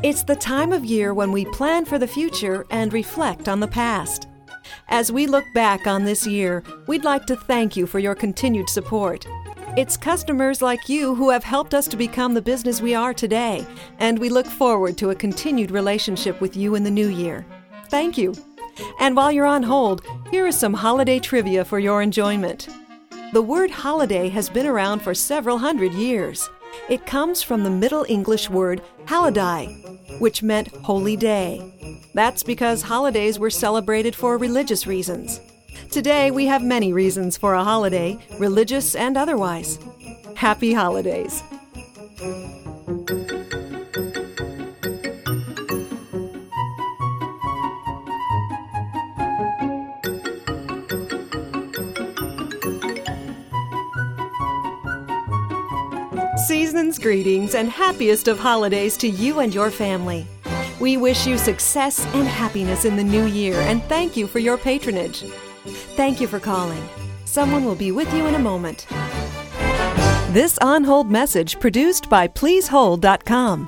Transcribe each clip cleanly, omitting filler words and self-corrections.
It's the time of year when we plan for the future and reflect on the past. As we look back on this year, we'd like to thank you for your continued support. It's customers like you who have helped us to become the business we are today, and we look forward to a continued relationship with you in the new year. Thank you. And while you're on hold, here is some holiday trivia for your enjoyment. The word holiday has been around for several hundred years. It comes from the Middle English word holiday, which meant holy day. That's because holidays were celebrated for religious reasons. Today, we have many reasons for a holiday, religious and otherwise. Happy holidays! Season's greetings and happiest of holidays to you and your family. We wish you success and happiness in the new year and thank you for your patronage. Thank you for calling. Someone will be with you in a moment. This on-hold message produced by PleaseHold.com.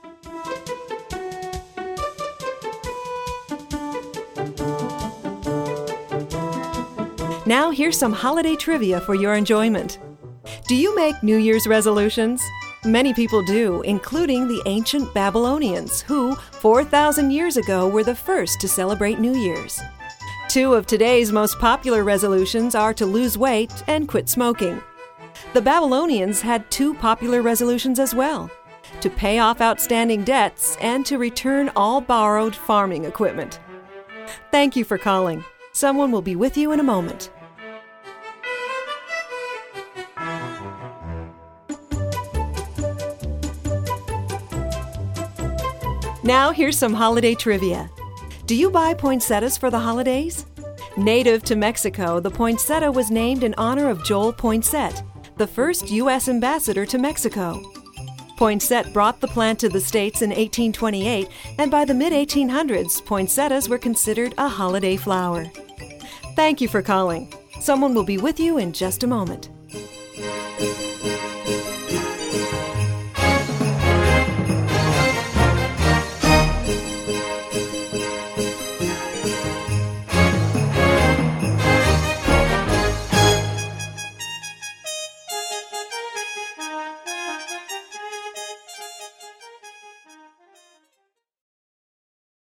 Now here's some holiday trivia for your enjoyment. Do you make New Year's resolutions? Many people do, including the ancient Babylonians, who 4,000 years ago were the first to celebrate New Year's. Two of today's most popular resolutions are to lose weight and quit smoking. The Babylonians had two popular resolutions as well: to pay off outstanding debts and to return all borrowed farming equipment. Thank you for calling. Someone will be with you in a moment. Now here's some holiday trivia. Do you buy poinsettias for the holidays? Native to Mexico, the poinsettia was named in honor of Joel Poinsett, the first U.S. ambassador to Mexico. Poinsett brought the plant to the States in 1828, and by the mid-1800s, poinsettias were considered a holiday flower. Thank you for calling. Someone will be with you in just a moment.